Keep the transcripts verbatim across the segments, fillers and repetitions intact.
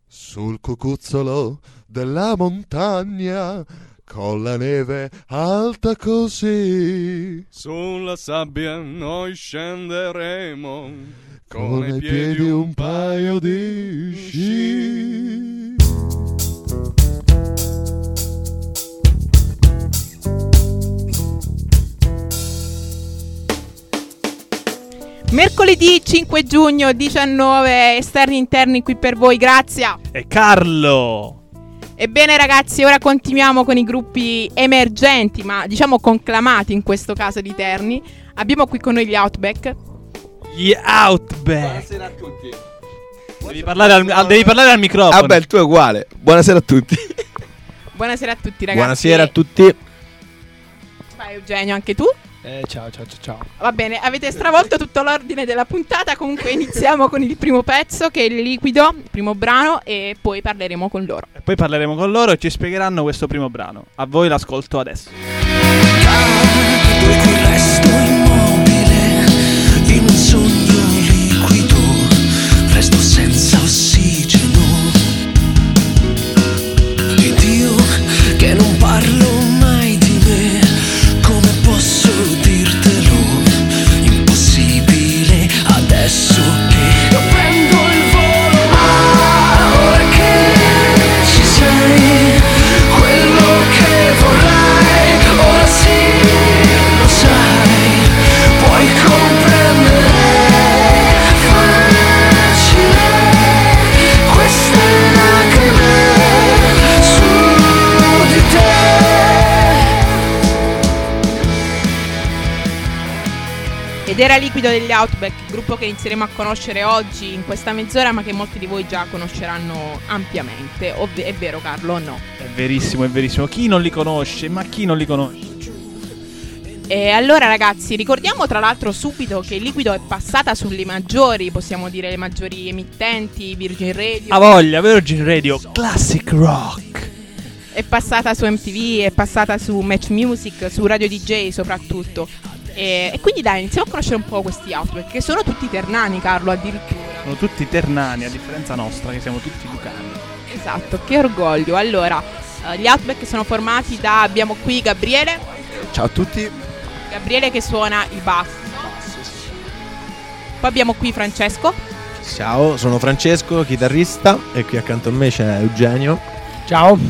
sul cucuzzolo della montagna, con la neve alta così, sulla sabbia noi scenderemo, con ai piedi un paio di sci. Mercoledì cinque giugno diciannove, esterni interni qui per voi, Grazia e Carlo. Ebbene ragazzi, ora continuiamo con i gruppi emergenti, ma diciamo conclamati in questo caso di Terni. Abbiamo qui con noi gli Outback. Gli Outback. Buonasera a tutti. Devi parlare al, al, devi parlare al microfono. Ah beh, il tuo è uguale. Buonasera a tutti. Buonasera a tutti ragazzi. Buonasera a tutti. Vai Eugenio, anche tu? Eh, ciao, ciao, ciao, ciao. Va bene, avete stravolto tutto l'ordine della puntata. Comunque iniziamo con il primo pezzo, che è il Liquido, il primo brano, e poi parleremo con loro. E poi parleremo con loro e ci spiegheranno questo primo brano. A voi l'ascolto adesso. Dopo resto immobile in un sogno liquido, resto senza ossigeno. Ed io che non parlo mai di me, come posso dirtelo? Impossibile adesso che io prendo il volo. Ah, ora che ci sei, quello che vorrai, ora sì, lo sai, puoi comprendere. Facile, queste lacrime su di te. Ed era Liquido degli Outback, il gruppo che inizieremo a conoscere oggi in questa mezz'ora, ma che molti di voi già conosceranno ampiamente. Ov- è vero Carlo o no? È verissimo, è verissimo. Chi non li conosce? Ma chi non li conosce? E allora ragazzi, ricordiamo tra l'altro subito che il Liquido è passata sulle maggiori, possiamo dire le maggiori emittenti, Virgin Radio. A voglia, Virgin Radio, Classic Rock. È passata su M T V, è passata su Match Music, su Radio D J soprattutto. E, e quindi dai, iniziamo a conoscere un po' questi Outback, che sono tutti ternani, Carlo, addirittura. Sono tutti ternani, a differenza nostra, che siamo tutti lucani. Esatto, che orgoglio. Allora, uh, gli Outback sono formati da, abbiamo qui Gabriele. Ciao a tutti. Gabriele che suona il basso. Poi abbiamo qui Francesco. Ciao, sono Francesco, chitarrista, e qui accanto a me c'è Eugenio, Ciao.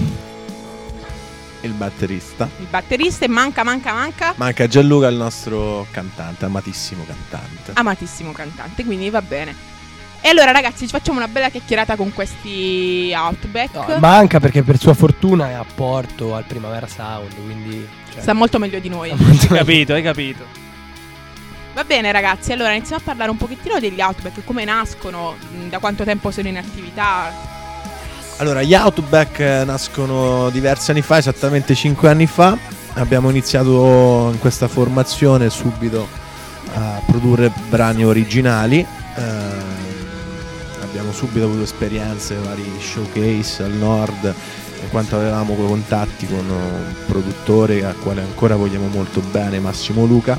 il batterista. Il batterista, e manca, manca, manca Manca Gianluca, il nostro cantante, amatissimo cantante. amatissimo cantante, quindi va bene. E allora ragazzi, ci facciamo una bella chiacchierata con questi Outback. No, manca perché per sua fortuna è a Porto al Primavera Sound, quindi cioè, Sta molto meglio di noi. Hai capito, hai capito. Va bene ragazzi, allora iniziamo a parlare un pochettino degli Outback, come nascono, mh, da quanto tempo sono in attività. Allora, gli Outback nascono diversi anni fa, esattamente cinque anni fa. Abbiamo iniziato in questa formazione subito a produrre brani originali. Eh, abbiamo subito avuto esperienze, vari showcase al nord, in quanto avevamo quei contatti con un produttore al quale ancora vogliamo molto bene, Massimo Luca,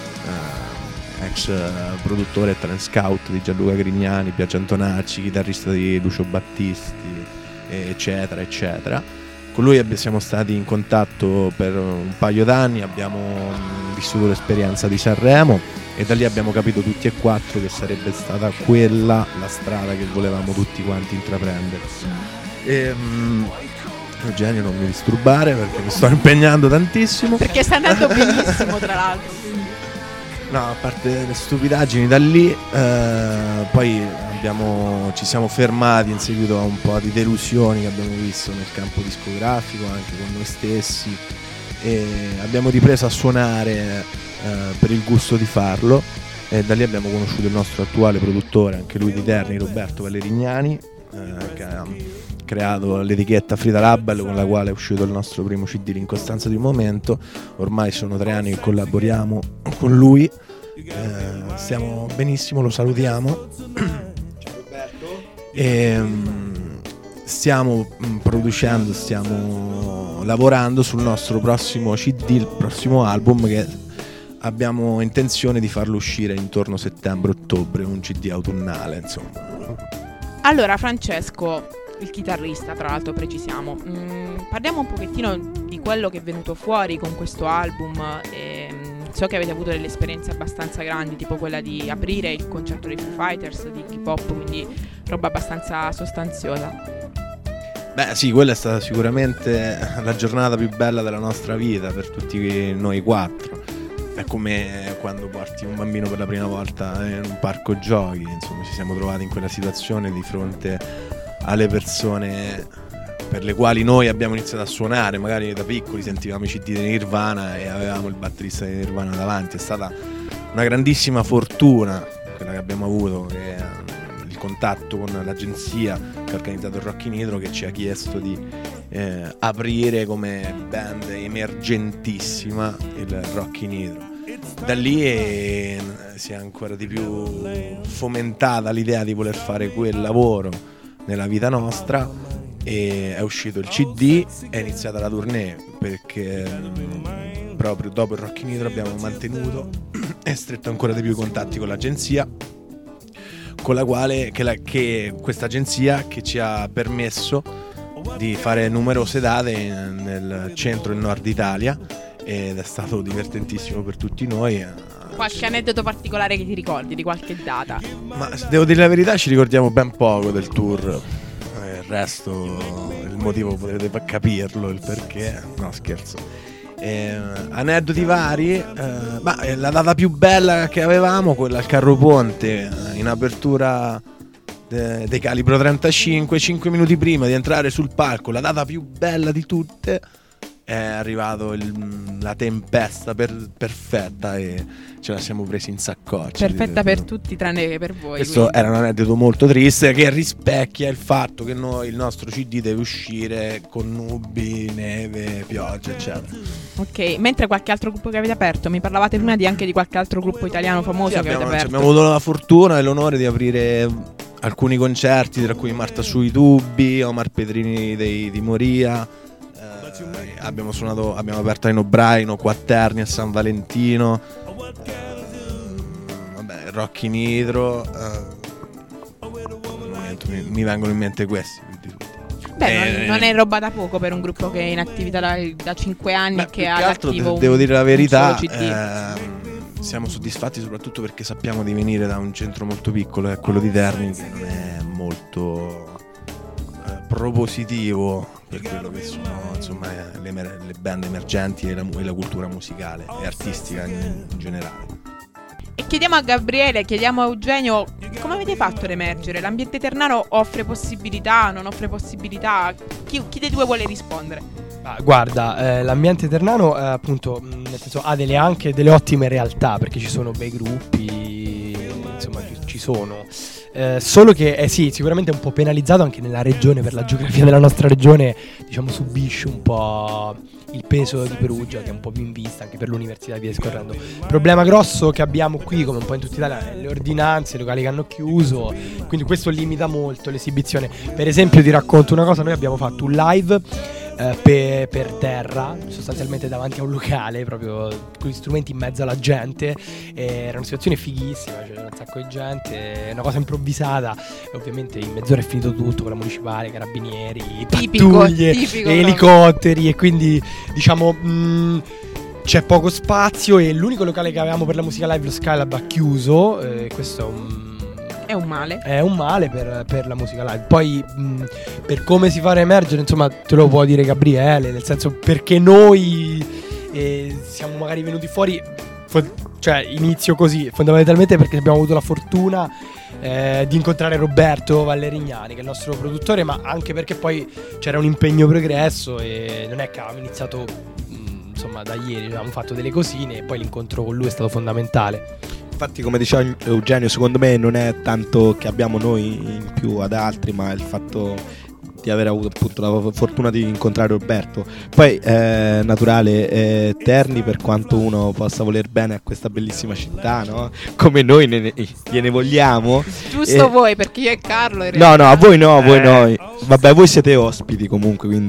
eh, ex produttore e talent scout di Gianluca Grignani, Biagio Antonacci, chitarrista di Lucio Battisti, eccetera eccetera. Con lui siamo stati in contatto per un paio d'anni, abbiamo vissuto l'esperienza di Sanremo e da lì abbiamo capito tutti e quattro che sarebbe stata quella la strada che volevamo tutti quanti intraprendere. E, um, Eugenio, non mi disturbare perché mi sto impegnando tantissimo. Perché sta andando benissimo tra l'altro, quindi. No, a parte le stupidaggini da lì, eh, poi abbiamo, ci siamo fermati in seguito a un po' di delusioni che abbiamo visto nel campo discografico, anche con noi stessi, e abbiamo ripreso a suonare eh, per il gusto di farlo, e da lì abbiamo conosciuto il nostro attuale produttore, anche lui di Terni, Roberto Valerignani, eh, che ha creato l'etichetta Frida Label, con la quale è uscito il nostro primo C D, L'incostanza di un momento. Ormai sono tre anni che collaboriamo con lui, eh, stiamo benissimo, lo salutiamo. Ciao Roberto. E, stiamo producendo, stiamo lavorando sul nostro prossimo C D, il prossimo album, che abbiamo intenzione di farlo uscire intorno a settembre-ottobre, un C D autunnale, insomma. Allora Francesco, il chitarrista, tra l'altro, precisiamo. Mm, parliamo un pochettino di quello che è venuto fuori con questo album. E, mm, so che avete avuto delle esperienze abbastanza grandi, tipo quella di aprire il concerto dei Foo Fighters di Iggy Pop, quindi roba abbastanza sostanziosa. Beh sì, quella è stata sicuramente la giornata più bella della nostra vita per tutti noi quattro. È come quando porti un bambino per la prima volta in un parco giochi, insomma ci siamo trovati in quella situazione di fronte alle persone per le quali noi abbiamo iniziato a suonare. Magari da piccoli sentivamo i C D di Nirvana e avevamo il batterista di Nirvana davanti. È stata una grandissima fortuna quella che abbiamo avuto, che è il contatto con l'agenzia che ha organizzato il Rock in Hydro, che ci ha chiesto di eh, aprire come band emergentissima il Rock in Hydro. Da lì eh, si è ancora di più fomentata l'idea di voler fare quel lavoro nella vita nostra, e è uscito il C D, è iniziata la tournée, perché mh, proprio dopo il Rock in Hydro abbiamo mantenuto e stretto ancora di più i contatti con l'agenzia, con la quale che, la, che questa agenzia che ci ha permesso di fare numerose date nel centro e nord Italia, ed è stato divertentissimo per tutti noi. Qualche aneddoto particolare che ti ricordi di qualche data? Ma devo dire la verità, ci ricordiamo ben poco del tour. Il resto, il motivo potete capirlo, il perché. No, scherzo. Eh, aneddoti vari. Eh, ma la data più bella che avevamo, quella al Carro Ponte, in apertura de, dei Calibro trentacinque, cinque minuti prima di entrare sul palco, la data più bella di tutte. È arrivato il, la tempesta per, perfetta e ce la siamo presi in saccoccia. Perfetta per tutti tranne che per voi. Questo quindi era un aneddoto molto triste che rispecchia il fatto che noi, il nostro C D deve uscire con nubi, neve, pioggia, eccetera. Ok, mentre qualche altro gruppo che avete aperto? Mi parlavate prima di anche di qualche altro gruppo italiano famoso sì, che abbiamo, avete aperto. Abbiamo avuto la fortuna e l'onore di aprire alcuni concerti, tra cui Marta sui tubi, Omar Pedrini dei, di Moria. Eh, abbiamo suonato, abbiamo aperto a Inobraino, Quatterni, a San Valentino, eh, vabbè, Rock in Hydro, eh, mi, mi vengono in mente questi. Beh, eh, non, non è roba da poco per un gruppo che è in attività da, da cinque anni, beh, che ha all'attivo devo un, dire la verità, un solo C D. Eh, siamo soddisfatti soprattutto perché sappiamo di venire da un centro molto piccolo, è quello di Terni, che non è molto eh, propositivo per quello che sono, insomma, le, le band emergenti e la, e la cultura musicale e artistica in, in generale. E chiediamo a Gabriele, chiediamo a Eugenio, come avete fatto ad emergere? L'ambiente ternano offre possibilità, non offre possibilità? Chi, chi dei due vuole rispondere? Ah, guarda, eh, l'ambiente ternano eh, appunto, mh, nel senso, ha delle, anche delle ottime realtà, perché ci sono bei gruppi, insomma ci, ci sono. Eh, solo che eh, sì, sicuramente è un po' penalizzato anche nella regione, per la geografia della nostra regione, diciamo subisce un po' il peso di Perugia, che è un po' più in vista anche per l'università e via discorrendo. Il problema grosso che abbiamo qui, come un po' in tutta Italia, è le ordinanze, i locali che hanno chiuso, quindi questo limita molto l'esibizione. Per esempio ti racconto una cosa: noi abbiamo fatto un live eh, per, per terra, sostanzialmente davanti a un locale, proprio con gli strumenti in mezzo alla gente. Era una situazione fighissima, c'era un sacco di gente, una cosa improvvisata, e ovviamente in mezz'ora è finito tutto, con la municipale, carabinieri, tipico, pattuglie, tipico, elicotteri, e quindi diciamo mh, c'è poco spazio, e l'unico locale che avevamo per la musica live, lo Skylab, ha chiuso. eh, questo è un È un male. È un male per, per la musica live. Poi mh, per come si fa a emergere, insomma, te lo può dire Gabriele, nel senso, perché noi eh, siamo magari venuti fuori, fo- cioè inizio così, fondamentalmente perché abbiamo avuto la fortuna eh, di incontrare Roberto Vallerignani, che è il nostro produttore, ma anche perché poi c'era un impegno pregresso e non è che avevamo iniziato mh, insomma da ieri, avevamo fatto delle cosine, e poi l'incontro con lui è stato fondamentale. Infatti, come diceva Eugenio, secondo me non è tanto che abbiamo noi in più ad altri, ma il fatto di aver avuto appunto la fortuna di incontrare Roberto. Poi è naturale, eh, Terni, per quanto uno possa voler bene a questa bellissima città, no? Come noi ne, ne, gliene vogliamo. Giusto voi, perché io e Carlo in realtà... No, no, a voi no, a voi Eh. no. Vabbè, voi siete ospiti comunque, quindi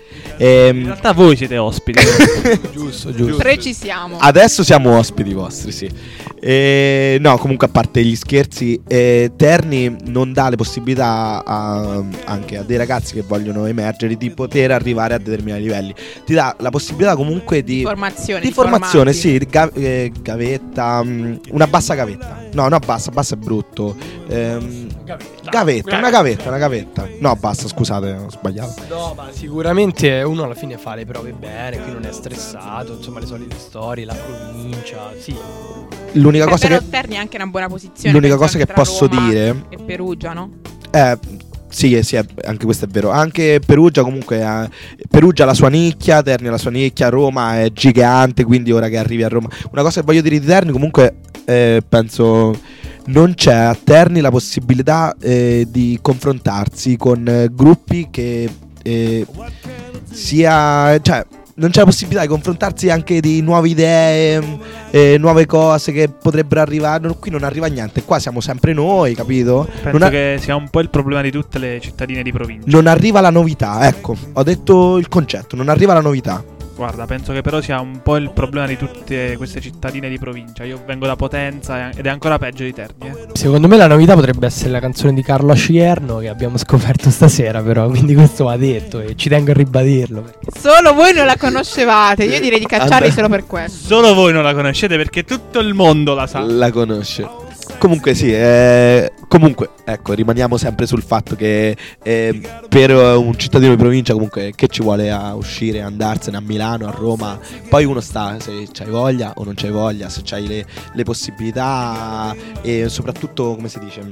Ehm, In realtà voi siete ospiti. Giusto, giusto. Precisiamo. Adesso siamo ospiti vostri, sì. Eh, no, comunque a parte gli scherzi, eh, Terni non dà le possibilità a- anche a dei ragazzi che vogliono emergere di poter arrivare a determinati livelli. Ti dà la possibilità comunque di Formazione. di formazione, sì, di ga- eh, gavetta, mh, una bassa gavetta. No, no, bassa, bassa è brutto. Ehm, gavetta, una gavetta, una gavetta. No, basta, scusate, ho sbagliato. No, ma sicuramente uno alla fine fa le prove bene, qui non è stressato, insomma le solite storie, la provincia, sì. L'unica Beh, cosa però che Terni è anche una buona posizione. l'unica penso cosa anche che tra posso Roma dire e Perugia, no? Eh, sì, eh, sì, eh, anche questo è vero. Anche Perugia comunque eh, Perugia ha la sua nicchia, Terni ha la sua nicchia, Roma è gigante, quindi ora che arrivi a Roma. Una cosa che voglio dire di Terni comunque eh, penso non c'è a Terni la possibilità eh, di confrontarsi con eh, gruppi che eh, sia, cioè non c'è la possibilità di confrontarsi anche di nuove idee, mh, eh, nuove cose che potrebbero arrivare. Non- Qui non arriva niente, qua siamo sempre noi, capito? Penso Non, a- che sia un po' il problema di tutte le cittadine di provincia. non arriva la novità, ecco, ho detto il concetto, non arriva la novità. Guarda, penso che però sia un po' il problema di tutte queste cittadine di provincia. Io vengo da Potenza e- ed è ancora peggio di Terni. Eh. Secondo me la novità potrebbe essere la canzone di Carlo Ascierno che abbiamo scoperto stasera, però, quindi questo va detto e ci tengo a ribadirlo. Solo voi non la conoscevate. Io direi di cacciarli And- solo per questo. Solo voi non la conoscete perché tutto il mondo la sa. La conosce. Comunque sì, eh, comunque ecco, rimaniamo sempre sul fatto che eh, per un cittadino di provincia comunque che ci vuole a uscire, andarsene a Milano, a Roma, poi uno sta se c'hai voglia o non c'hai voglia, se c'hai le, le possibilità e soprattutto come si dice,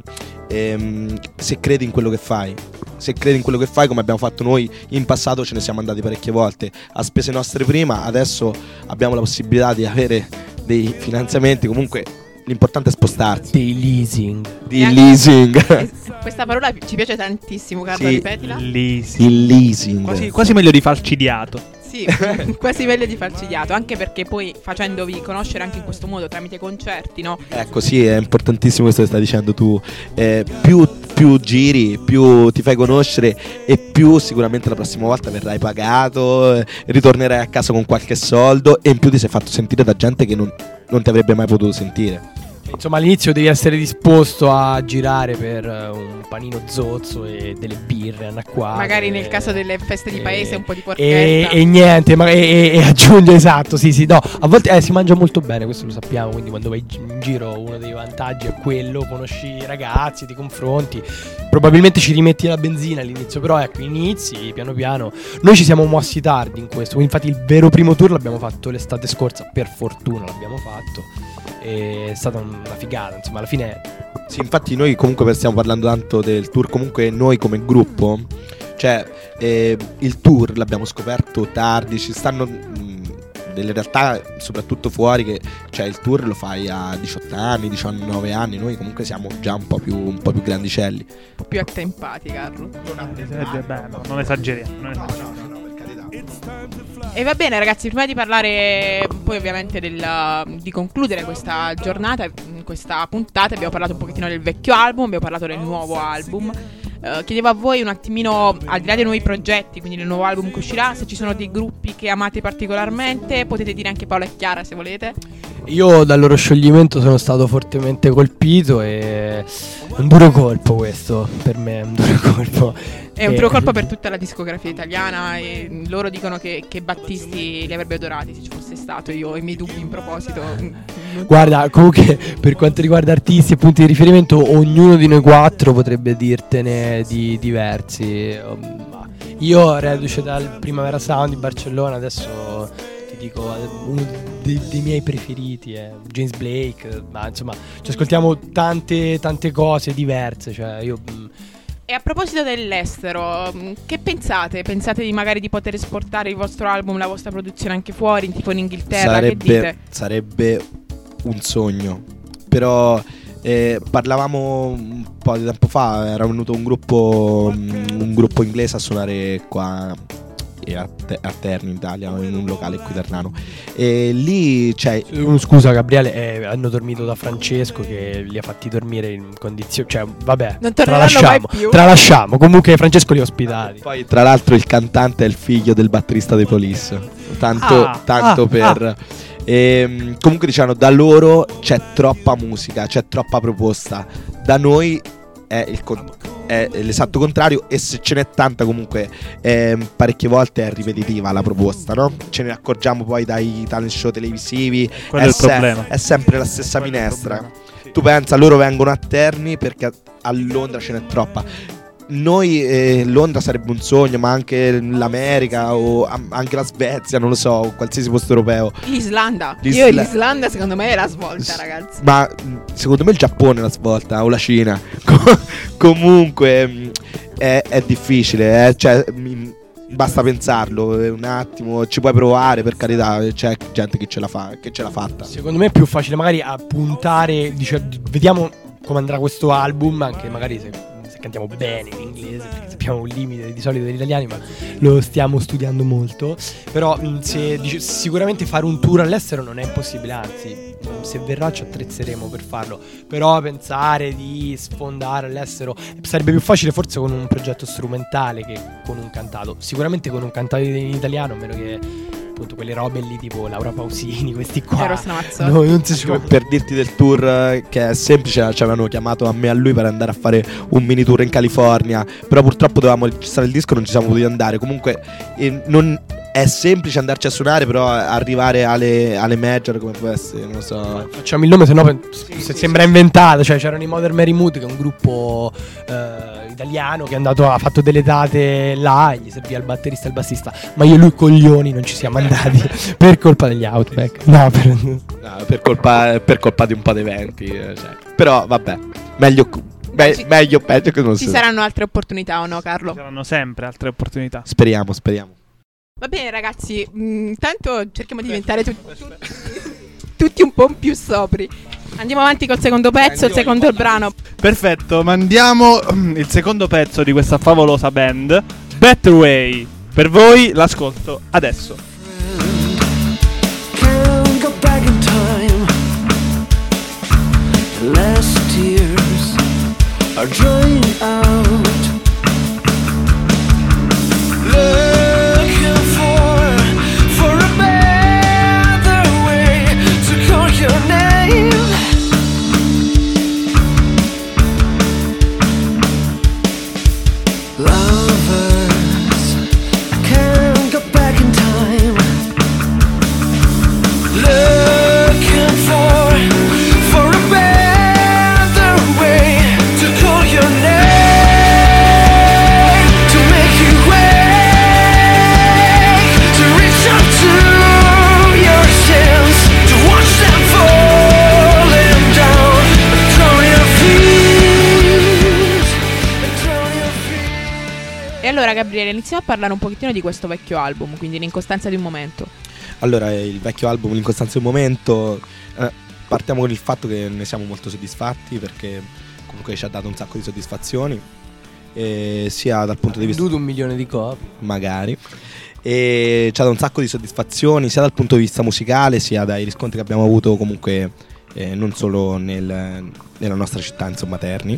ehm, se credi in quello che fai. Se credi in quello che fai, come abbiamo fatto noi in passato, ce ne siamo andati parecchie volte a spese nostre prima, adesso abbiamo la possibilità di avere dei finanziamenti, comunque l'importante è spostarsi. Dei leasing. Di E anche- leasing. Eh, Questa parola ci piace tantissimo, Carlo, Sì. ripetila. Lisi. Il leasing. Quasi, quasi meglio di falcidiato. Sì, quasi meglio di falcidiato, anche perché poi facendovi conoscere anche in questo modo tramite concerti, no? Ecco, sì, è importantissimo questo che stai dicendo tu. Eh, più, più giri, più ti fai conoscere e più sicuramente la prossima volta verrai pagato, eh, ritornerai a casa con qualche soldo e in più ti sei fatto sentire da gente che non, non ti avrebbe mai potuto sentire. Insomma, all'inizio devi essere disposto a girare per eh, un panino zozzo e delle birre anacquate. Magari nel caso delle feste di paese e- un po' di E, porchetta. e niente, ma, e, e- e aggiunge esatto, sì sì, no, a volte eh, si mangia molto bene, questo lo sappiamo, quindi quando vai gi- in giro uno dei vantaggi è quello, conosci i ragazzi, ti confronti, probabilmente ci rimetti la benzina all'inizio, però ecco, inizi piano piano. Noi ci siamo mossi tardi in questo, infatti il vero primo tour l'abbiamo fatto l'estate scorsa, per fortuna l'abbiamo fatto, è stata una figata, insomma, alla fine Sì, infatti noi comunque stiamo parlando tanto del tour, comunque noi come gruppo, cioè eh, il tour l'abbiamo scoperto tardi, ci stanno mh, delle realtà soprattutto fuori che cioè il tour lo fai a diciotto anni, diciannove anni, noi comunque siamo già un po' più, un po' più grandicelli. Un po' più attempati, Carlo. Eh, beh, no, non esageriamo. Non esageriamo. E va bene, ragazzi, prima di parlare poi ovviamente del, di concludere questa giornata, questa puntata, abbiamo parlato un pochettino del vecchio album, abbiamo parlato del nuovo album. Eh, chiedevo a voi un attimino, al di là dei nuovi progetti, quindi del nuovo album che uscirà, se ci sono dei gruppi che amate particolarmente, potete dire anche Paola e Chiara se volete. io dal loro scioglimento sono stato fortemente colpito e è un duro colpo questo, per me è un duro colpo. È un E- duro colpo per tutta la discografia italiana e loro dicono che, che Battisti li avrebbe adorati se ci fosse stato. Io ho i miei dubbi in proposito. Guarda, comunque per quanto riguarda artisti e punti di riferimento, ognuno di noi quattro potrebbe dirtene di diversi. Um, ma Io reduce dal Primavera Sound di Barcellona, adesso ti dico eh, uno dei, dei miei preferiti è James Blake, eh, ma insomma ci ascoltiamo tante tante cose diverse, cioè io mm, E a proposito dell'estero, mh, che pensate? Pensate di magari di poter esportare il vostro album, la vostra produzione anche fuori, tipo in Inghilterra? Che dite? Sarebbe, sarebbe un sogno, però eh, parlavamo un po' di tempo fa, era venuto un gruppo, un gruppo inglese a suonare qua e a, te- a Terni in Italia, in un locale qui Ternano. E lì c'è. Uh, scusa Gabriele, eh, hanno dormito da Francesco che li ha fatti dormire in condizioni, cioè vabbè, Non torneranno tralasciamo, mai più. tralasciamo. Comunque Francesco li ha ospitati. Poi tra l'altro il cantante è il figlio del batterista dei Police. Tanto, Ah, tanto ah, per. Ehm, comunque diciamo, da loro c'è troppa musica, c'è troppa proposta. Da noi è, il con- è l'esatto contrario. E se ce n'è tanta, comunque ehm, parecchie volte è ripetitiva la proposta, no? Ce ne accorgiamo poi dai talent show televisivi. Quello è il se- problema. è sempre la stessa Quello è il minestra. problema. Sì. Tu pensa, loro vengono a Terni perché a- a Londra ce n'è troppa. Noi eh, Londra sarebbe un sogno, ma anche l'America o a- anche la Svezia, non lo so, o qualsiasi posto europeo. L'Islanda. L'Isla- Io l'Islanda secondo me è la svolta, ragazzi. Ma mh, secondo me il Giappone è la svolta, o la Cina. Com- comunque mh, è, è difficile, eh, cioè, mh, basta pensarlo eh, un attimo, ci puoi provare, per carità, c'è gente che ce la fa, che ce l'ha fatta. Secondo me è più facile magari a puntare, dice, vediamo come andrà questo album, anche magari se, se cantiamo bene in inglese, perché sappiamo un limite di solito degli italiani, ma lo stiamo studiando molto. Però mh, se, dice, sicuramente fare un tour all'estero non è impossibile, anzi se verrà ci attrezzeremo per farlo. Però pensare di sfondare all'estero sarebbe più facile forse con un progetto strumentale che con un cantato. Sicuramente con un cantato in italiano, a meno che appunto quelle robe lì tipo Laura Pausini, questi qua. Eros Ramazzotti. No, non si Come per dirti del tour eh, che è semplice, ci avevano chiamato a me e a lui per andare a fare un mini tour in California, però purtroppo dovevamo registrare il disco, non ci siamo potuti andare. Comunque eh, non è semplice andarci a suonare, però arrivare alle, alle major come può essere, non lo so. Facciamo il nome, se no pen- se sembra inventato. Cioè c'erano i Modern Mary Mood, che è un gruppo eh, italiano che è andato, ha fatto delle date là e gli serviva il batterista e il bassista. Ma io e lui coglioni non ci siamo andati per colpa degli Outback. No, per... No, per colpa, per colpa di un po' di eventi, eh, cioè. Però vabbè, meglio, me- Ci- meglio peggio che non Ci si saranno altre opportunità o no, Carlo? Ci saranno sempre altre opportunità. Speriamo, speriamo. Va bene ragazzi, mh, intanto cerchiamo di diventare tu- tu- tutti un po' più sopri. Andiamo avanti col secondo pezzo, il secondo brano. Perfetto, mandiamo mm, il secondo pezzo di questa favolosa band, Better Way. Per voi l'ascolto adesso. Can't go back in time. The last tears are drying out. Looking for for a better way to call your name. Lovers can't go back in time. Looking for for a better way to call your name, to make you wake, to reach out to your sins, to watch them falling down, and drown your feet, and drown your feet. E allora Gabriele, iniziamo a parlare un pochettino di questo vecchio album, quindi l'incostanza di un momento. Allora, il vecchio album, L'incostanza di un momento, eh, partiamo con il fatto che ne siamo molto soddisfatti, perché comunque ci ha dato un sacco di soddisfazioni, eh, sia dal punto di vista, venduto un milione di copie. magari, e ci ha dato un sacco di soddisfazioni sia dal punto di vista musicale, sia dai riscontri che abbiamo avuto comunque eh, non solo nel- nella nostra città, insomma, Terni.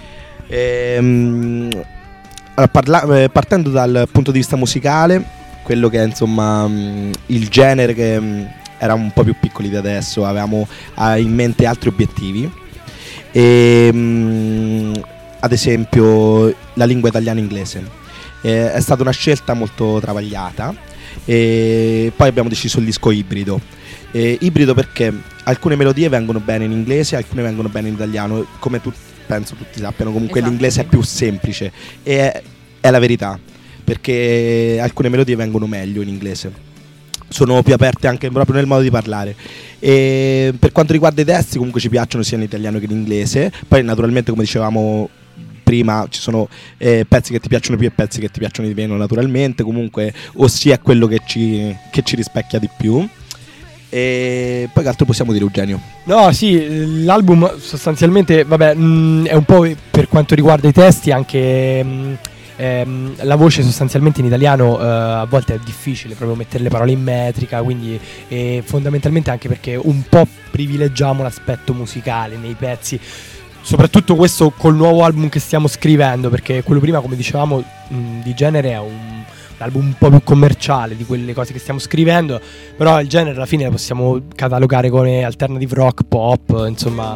Ehm, allora, parla- eh, partendo dal punto di vista musicale, quello che è insomma mh, il genere che mh, era un po' più piccoli di adesso, avevamo ah, in mente altri obiettivi, e, mh, ad esempio la lingua italiana-inglese. Eh, è stata una scelta molto travagliata, e poi abbiamo deciso il disco ibrido. Eh, ibrido perché alcune melodie vengono bene in inglese, alcune vengono bene in italiano, come tu, penso tutti sappiano, comunque Esatto, l'inglese sì. è più semplice, e è, è la verità, perché alcune melodie vengono meglio in inglese, sono più aperte anche proprio nel modo di parlare. E per quanto riguarda i testi, comunque ci piacciono sia in italiano che in inglese. Poi naturalmente, come dicevamo prima, ci sono eh, pezzi che ti piacciono più e pezzi che ti piacciono di meno, naturalmente, comunque, ossia quello che ci, che ci rispecchia di più. E poi che altro possiamo dire, Eugenio? No, sì, l'album sostanzialmente, vabbè, mh, è un po' per quanto riguarda i testi anche mh, è ehm, la voce sostanzialmente in italiano eh, a volte è difficile proprio mettere le parole in metrica, quindi eh, fondamentalmente anche perché un po' privilegiamo l'aspetto musicale nei pezzi, soprattutto questo col nuovo album che stiamo scrivendo, perché quello prima, come dicevamo, mh, di genere è un album un po' più commerciale di quelle cose che stiamo scrivendo, però il genere alla fine lo possiamo catalogare come alternative rock, pop, insomma.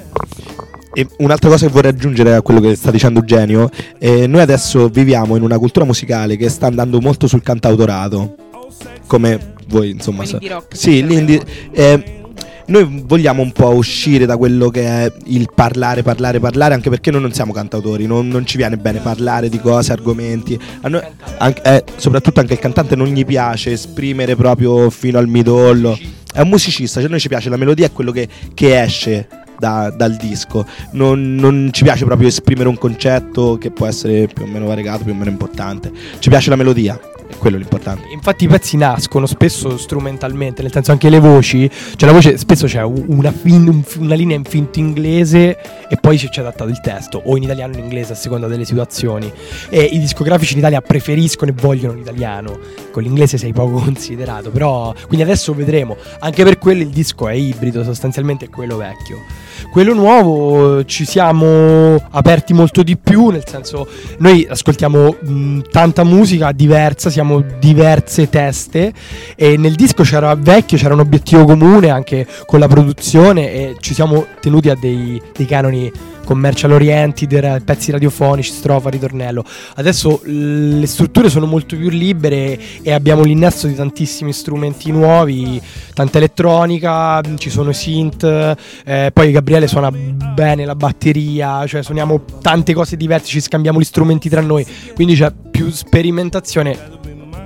E un'altra cosa che vorrei aggiungere a quello che sta dicendo Eugenio, eh, noi adesso viviamo in una cultura musicale che sta andando molto sul cantautorato, come voi insomma Come sa- l'indie rock, sì, per l'indie, esempio. eh, noi vogliamo un po' uscire da quello che è il parlare, parlare, parlare, anche perché noi non siamo cantautori, non, non ci viene bene parlare di cose, argomenti. A noi, anche, eh, soprattutto anche il cantante non gli piace esprimere proprio fino al midollo. È un musicista, cioè a noi ci piace la melodia, è quello che, che esce da- dal disco. Non, non ci piace proprio esprimere un concetto che può essere più o meno variegato, più o meno importante. Ci piace la melodia. È quello l'importante. Infatti i pezzi nascono spesso strumentalmente, nel senso anche le voci, cioè la voce spesso c'è u- una, fin- un f- una linea in finto inglese e poi ci c'è adattato il testo, o in italiano o in inglese a seconda delle situazioni, e i discografici in Italia preferiscono e vogliono l'italiano, con l'inglese sei poco considerato, però quindi adesso vedremo, anche per quello il disco è ibrido, sostanzialmente è quello vecchio. Quello nuovo ci siamo aperti molto di più, nel senso noi ascoltiamo mh, tanta musica diversa, siamo diverse teste, e nel disco c'era vecchio, c'era un obiettivo comune anche con la produzione e ci siamo tenuti a dei, dei canoni commercial oriented, ra- pezzi radiofonici, strofa, ritornello. Adesso l- le strutture sono molto più libere e abbiamo l'innesto di tantissimi strumenti nuovi, tanta elettronica, ci sono i synth, eh, poi Gabriele suona bene la batteria, cioè suoniamo tante cose diverse, ci scambiamo gli strumenti tra noi, quindi c'è più sperimentazione.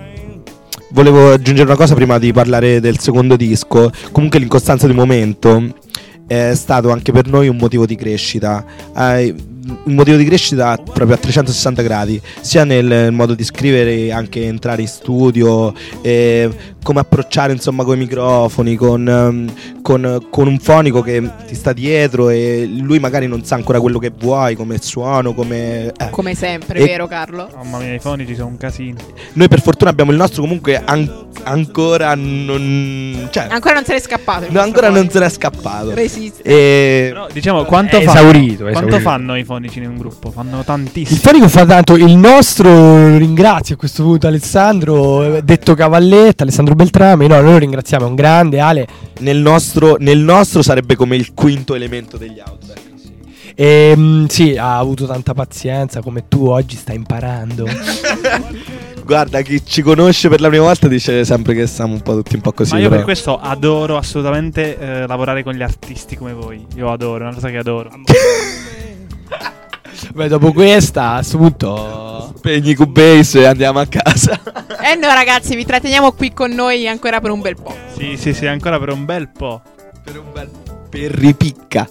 Volevo aggiungere una cosa prima di parlare del secondo disco. Comunque l'incostanza di momento è stato anche per noi un motivo di crescita, eh, un motivo di crescita proprio a trecentosessanta gradi, sia nel modo di scrivere, anche entrare in studio, eh, come approcciare insomma con i microfoni, con, um, con, con un fonico che ti sta dietro e lui magari non sa ancora quello che vuoi, come suono, come... Eh. Come sempre, E- vero Carlo? Mamma mia, i fonici sono un casino. Noi per fortuna abbiamo il nostro, comunque an- ancora non... Cioè, Ancora non se n'è scappato. il no, nostro ancora non fonico. se n'è scappato. Resiste. E... Però diciamo quanto, È fa- esaurito, è quanto esaurito. fanno i fonici in un gruppo? Fanno Il tantissimo. fonico fa tanto, il nostro lo ringrazio a questo punto Alessandro, eh, detto Cavalletta, Alessandro Beltrame, no, noi lo ringraziamo, è un grande Ale. Nel nostro, nel nostro sarebbe come il quinto elemento degli Outback. E, mm, sì, ha avuto tanta pazienza come tu oggi stai imparando. Guarda, chi ci conosce per la prima volta dice sempre che siamo un po' tutti un po' così. Ma io però. per questo adoro assolutamente eh, lavorare con gli artisti come voi. Io adoro, è una cosa che adoro. Beh, dopo questa, a questo punto Spegni Cubase e andiamo a casa. E no ragazzi, vi tratteniamo qui con noi ancora per un bel po'. Sì, sì, sì, ancora per un bel po'. Per un bel per ripicca.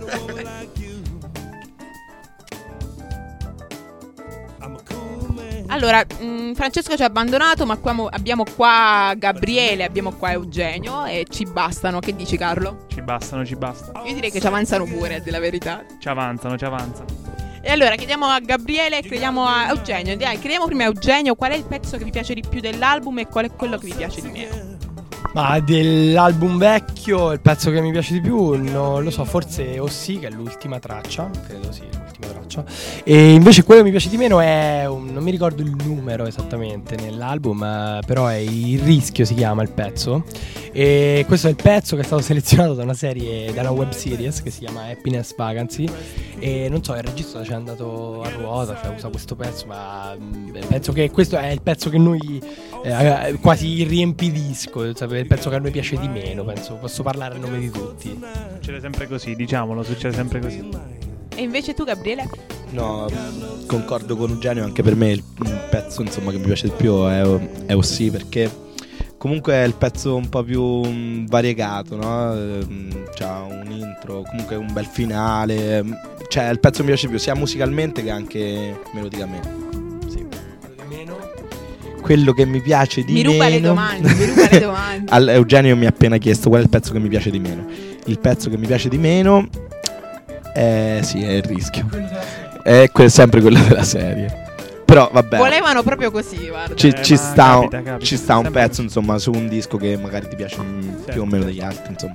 Allora, mh, Francesco ci ha abbandonato, ma qua mo- abbiamo qua Gabriele, abbiamo qua Eugenio e ci bastano. Che dici Carlo? Ci bastano, ci bastano. Io direi che ci avanzano pure, a dire la verità. Ci avanzano, ci avanzano. E allora chiediamo a Gabriele e chiediamo a Eugenio. Dai, chiediamo prima a Eugenio qual è il pezzo che vi piace di più dell'album e qual è quello che vi piace di meno. ma dell'album vecchio il pezzo che mi piace di più non lo so, forse O sì, che è l'ultima traccia, credo sì, l'ultima traccia. E invece quello che mi piace di meno è un, non mi ricordo il numero esattamente nell'album, eh, però è Il Rischio, si chiama il pezzo. E questo è il pezzo che è stato selezionato da una serie, da una web series che si chiama Happiness Vacancy. E non so, il regista ci è andato a ruota, cioè usa questo pezzo, ma mh, penso che questo è il pezzo che noi eh, quasi riempidisco, sapete, il pezzo che a noi piace di meno, penso, posso parlare a nome di tutti. Succede sempre così, diciamolo, succede sempre così. E invece tu, Gabriele? No, concordo con Eugenio, anche per me il, il pezzo insomma che mi piace di più è, è O sì, perché comunque è il pezzo un po' più um, variegato, no? Ehm, C'ha un intro, comunque un bel finale. Cioè, il pezzo che mi piace di più sia musicalmente che anche melodicamente. Sì. Quello che mi piace di mi meno. ruba le domande, mi ruba le domande. Al Eugenio mi ha appena chiesto qual è il pezzo che mi piace di meno. Il pezzo che mi piace di meno è sì, è Il Rischio. È que- sempre quello della serie. Però vabbè. Volevano proprio così, guarda. Ci, Eh, ci ma sta, capita, capita. ci sta un Sempre pezzo, insomma, su un disco che magari ti piace mm, Certo, più o meno certo. degli altri, insomma.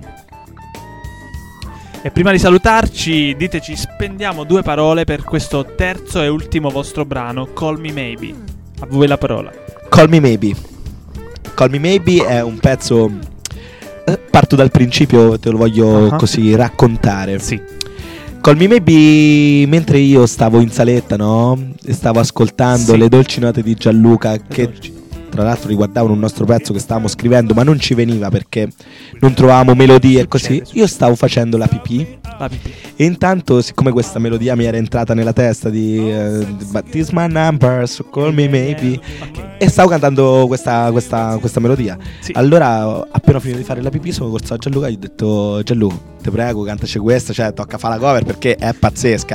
E prima di salutarci, diteci, spendiamo due parole per questo terzo e ultimo vostro brano, Call Me Maybe. A voi la parola. Call Me Maybe. Call Me Maybe è un pezzo. eh, Parto dal principio, te lo voglio Ah. così raccontare. Sì. Call Me Maybe, mentre io stavo in saletta, no? E stavo ascoltando Sì. le dolci note di Gianluca, che tra l'altro riguardavano un nostro pezzo che stavamo scrivendo, ma non ci veniva perché non trovavamo melodie e così. Succede, Io stavo facendo la pipì. La pipì. E intanto, siccome questa melodia mi era entrata nella testa di eh, But this my number, so call me maybe, Ok. e stavo cantando questa, questa, questa melodia. Sì. Allora, appena ho finito di fare la pipì, sono corso a Gianluca e gli ho detto: Gianluca, ti prego, cantaci questa, cioè tocca fare la cover perché è pazzesca.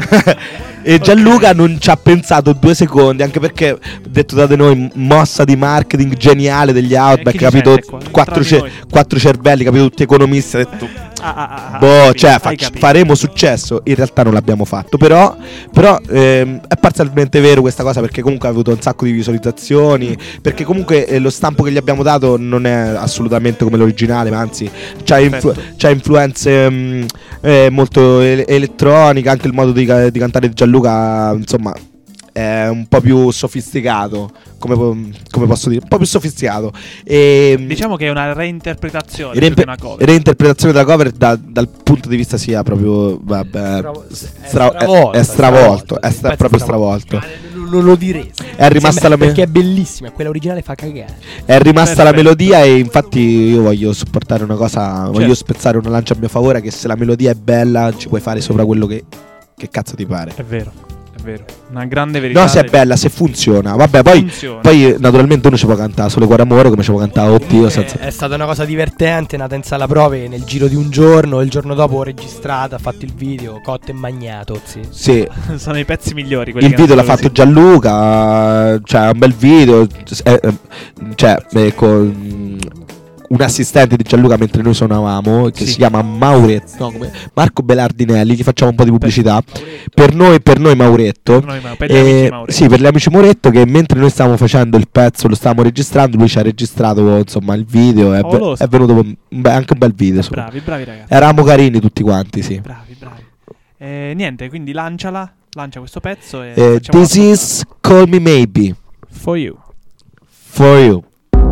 E Gianluca non ci ha pensato due secondi, anche perché, detto da noi, mossa di marketing geniale degli Outback, chi ci capito? sente qua? Quattro, Tra di ce- noi. quattro cervelli, capito? Tutti economisti. Ha detto: Ah, ah, ah, ah, boh, hai cioè, capito, fac- hai capito. faremo successo. In realtà non l'abbiamo fatto. Però, però ehm, è parzialmente vero questa cosa, perché comunque ha avuto un sacco di visualizzazioni. Perché comunque eh, lo stampo che gli abbiamo dato non è assolutamente come l'originale, ma anzi c'ha, influ- c'ha influenze mh, eh, molto ele- elettroniche. Anche il modo di, ca- di cantare di Gianluca, insomma, è un po' più sofisticato. Come, po- come posso dire? Un po' più sofisticato. E, Diciamo che è una reinterpretazione Reimpe- più che una cover. reinterpretazione della cover da- dal punto di vista sia proprio vabbè, Stravo- stra- è stravolto, è, è stravolto, è il sta- pezzo proprio è stravolto. Lo, lo, lo diresti. È rimasta Sembra- la me- perché è bellissima, quella originale fa cagare. È rimasta la Perfetto. melodia, e infatti io voglio supportare una cosa, voglio Certo. spezzare una lancia a mio favore, che se la melodia è bella ci puoi fare sopra quello che, che cazzo ti pare. È vero, è vero. Una grande verità. No, se è del- bella, se funziona. Vabbè, poi, Funziona. poi naturalmente uno ci può cantare solo cuore amore, come ci può cantare Oddio Comunque senza... È stata una cosa divertente, nata in sala prove nel giro di un giorno. Il giorno dopo ho registrata, ho fatto il video, cotto e magnato. Sì. Sì, Sono i pezzi migliori quelli il che video l'ha nascono fatto Gianluca, cioè è un bel video, eh, eh, cioè eh, con un assistente di Gianluca mentre noi suonavamo, che Sì. si chiama Mauretto, no, come- Marco Belardinelli, gli facciamo un po' di pubblicità. Per noi, per noi Mauretto. Per noi, ma per gli amici Eh, Mauretto. sì, per gli amici Mauretto, che mentre noi stavamo facendo il pezzo, lo stavamo registrando, lui ci ha registrato insomma il video, è, ve- Favoloso. è venuto un be- anche un bel video. insomma. Bravi, bravi ragazzi. Eravamo carini tutti quanti, sì. Bravi, bravi. Eh, niente, quindi lanciala, lancia questo pezzo e Eh, facciamo this la- is Call Me Maybe For You. for you.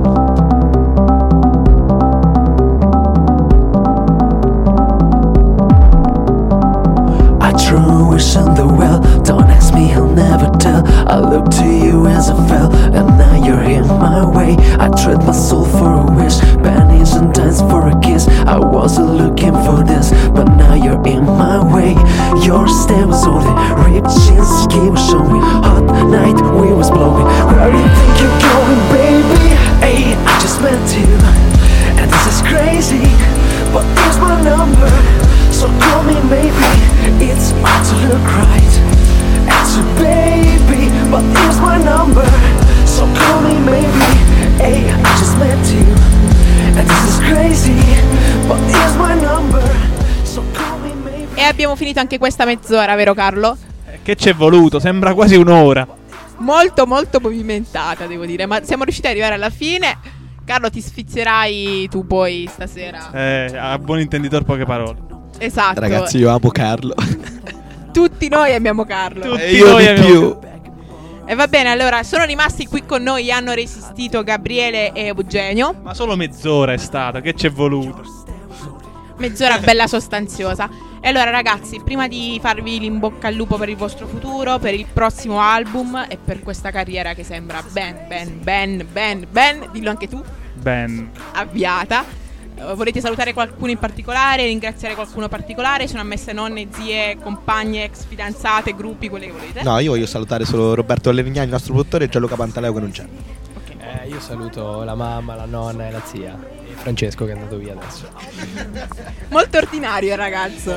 I threw wish in the well. Don't ask me, I'll never tell. I looked to you as I fell, and now you're in my way. I trade my soul for a wish, pennies and dimes for a kiss. I wasn't looking for this, but now you're in my way. Your stare was only ripped jeans, skin was showing. Hot night, wind was blowing. Where do you think you're going, baby? Hey, I just met you, and this is crazy, but here's my number. So call me maybe, it's hard to look right at you, baby, but here's my number. So call me maybe, hey, I just met you, and this is crazy, but here's my number. So call me maybe. E abbiamo finito anche questa mezz'ora, vero Carlo? Eh, Che ci è voluto? Sembra quasi un'ora. Molto molto movimentata, devo dire, ma siamo riusciti ad arrivare alla fine. Carlo, ti sfizierai tu poi stasera. Eh, a buon intenditor poche parole. Esatto. Ragazzi, io amo Carlo. Tutti noi amiamo Carlo. Tutti E io noi di abbiamo- più. E va bene, allora sono rimasti qui con noi, hanno resistito Gabriele e Eugenio. Ma solo mezz'ora è stata, che ci è voluto? Mezz'ora bella sostanziosa. E allora ragazzi, prima di farvi l'in bocca al lupo per il vostro futuro, per il prossimo album e per questa carriera che sembra ben, ben, ben, ben, ben, dillo anche tu, Ben. avviata, eh, volete salutare qualcuno in particolare, ringraziare qualcuno particolare? Sono ammesse nonne, zie, compagne, ex fidanzate, gruppi, quelle che volete? No, io voglio salutare solo Roberto Valerignani, il nostro produttore, e Gianluca Pantaleo che non c'è. Eh, io saluto la mamma, la nonna e la zia. E Francesco che è andato via adesso. Molto ordinario il ragazzo.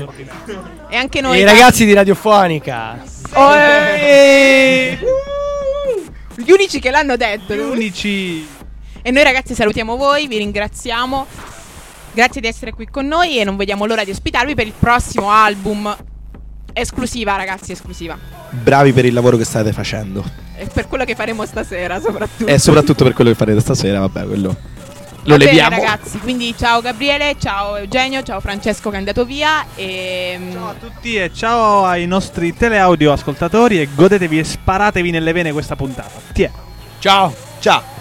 E anche noi. E i ragazzi di Radiofonica. Oh, eh, uh, gli unici che l'hanno detto. Gli unici. E noi ragazzi salutiamo voi, vi ringraziamo. Grazie di essere qui con noi e non vediamo l'ora di ospitarvi per il prossimo album. Esclusiva, ragazzi, esclusiva. Bravi per il lavoro che state facendo. E per quello che faremo stasera, soprattutto. E soprattutto per quello che farete stasera, vabbè, quello lo Va bene, leviamo. ragazzi, quindi ciao Gabriele, ciao Eugenio, ciao Francesco che è andato via e Ciao a tutti e ciao ai nostri teleaudio ascoltatori e godetevi e sparatevi nelle vene questa puntata. Tiè. Ciao. Ciao.